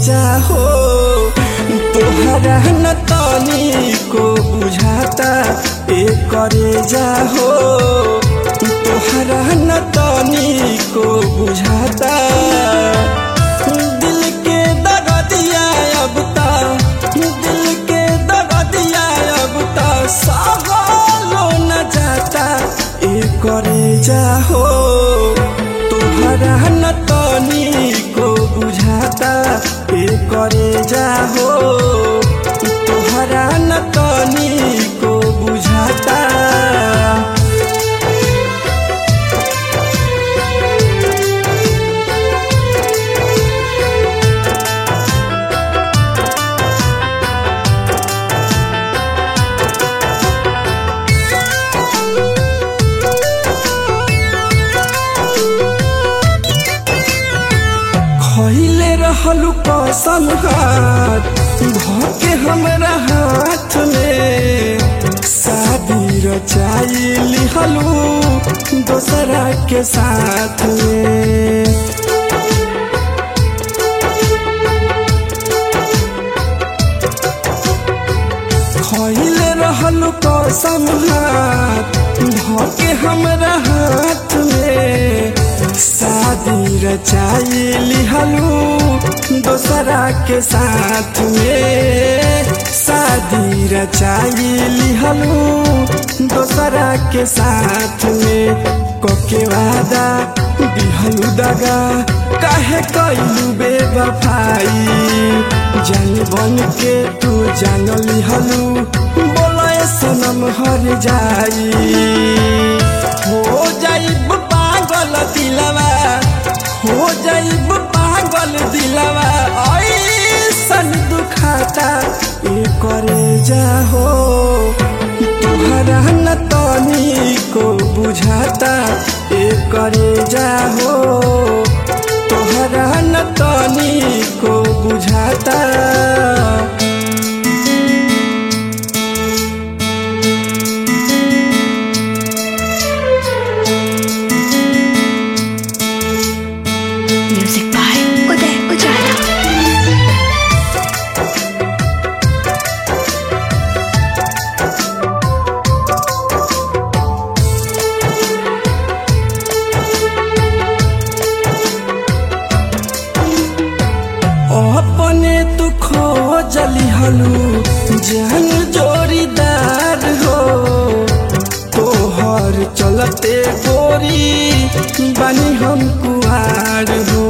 जाहो तोहरा न तनी को बुझाता ए करे जाहो तोहरा न तनी को बुझाता दिल के दर्दिया अब ता दिल के दर्दिया अब ता सहलो न जाता ए करे जाहो तोहरा न तनी को बुझाता ए करे जाहो तोहरा न तनी को बुझाता। खइले रहलू कसम हाथ धके हमरा हाथ में शादी रचाई लिहलू दोसरा के साथ में खइले रहलू कसम हाथ धके हमरा हाथ में शादी रचाई लिहलू दोसरा के साथ में शादी रचाई लिहलू दोसरा के साथ में कोके वादा दिहलू दगा काहे कइलू बेवफाई जान बन के तू जान लिहलू बोले सनम हर जाई हो जाइब पागल दिलवा हो जाइब पागल दिलवा ऐसन दुखाता ए करे जाहो तोहरा न तनी को बुझाता ए करे जाहो तोहरा न तनी को बुझाता। म्यूजिक बाय उदय उजाला। अपने तू खोजली हलू जान जोड़ीदार हो तोहर चलते गोरी बनी हम कुआर हो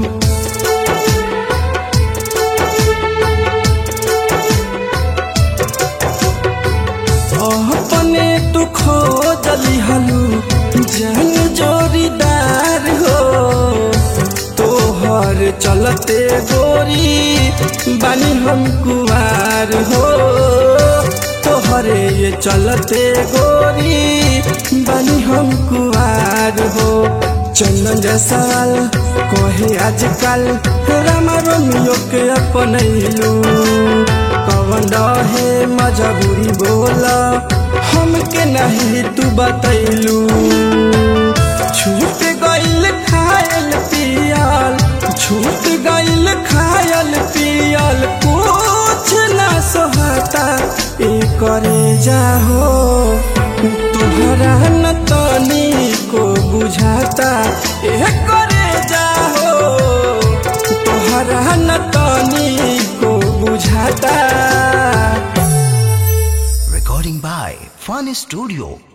अपने तू खोजली हलू जान जोड़ीदार हो तोहर चलते गोरी बनी हम कुआर हो तोहरे ये चलते गोरी बनी हम कुआर हो चंदन जैसाल कहे आजकल रामा रोमियो के अपनैलू कवन रहे मजबूरी बोला हमके नहीं तू बतैलू छूट गइल खायल पियल छूट गइल खायल पियल कुछ ना सोहता ए करे जाहो तोहरा न तनी को बुझाता ए करे जाहो तोहरा न तनी को बुझाता। Recording by Fun Studio.